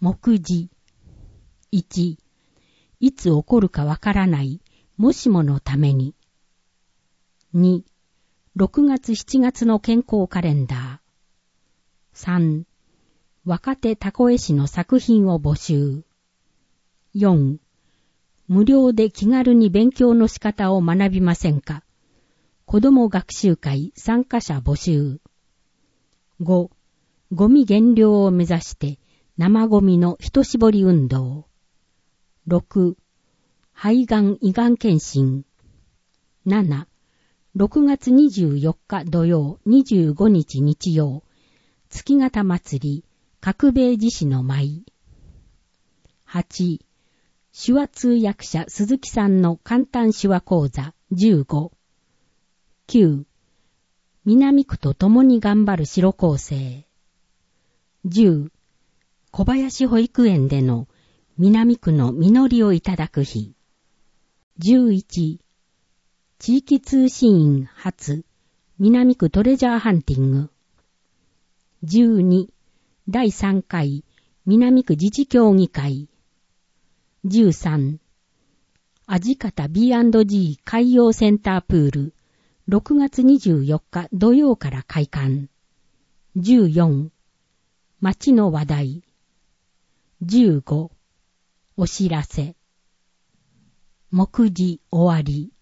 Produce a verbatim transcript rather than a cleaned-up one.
目次。いち、いつ起こるかわからないもしものために。に、ろくがつしちがつの健康カレンダー。さん、若手タコ絵師の作品を募集。よん、無料で気軽に勉強の仕方を学びませんか。子ども学習会参加者募集。ご、ゴミ減量を目指して生ゴミの一絞り運動。ろく、肺がん胃がん検診。なな、ろくがつにじゅうよっか土曜、にじゅうごにち日曜、月形祭り、角兵衛寺市の舞。はち、手話通訳者鈴木さんの簡単手話講座じゅうご。きゅう、南区と共に頑張る白校生。じゅう、小林保育園での南区の実りをいただく日。じゅういち、地域通信員初南区トレジャーハンティング。じゅうに、だいさんかい南区自治協議会。じゅうさん、味方 ビーアンドジー 海洋センタープールろくがつにじゅうよっか土曜から開館。じゅうよん、街の話題。じゅうご、お知らせ。目次終わり。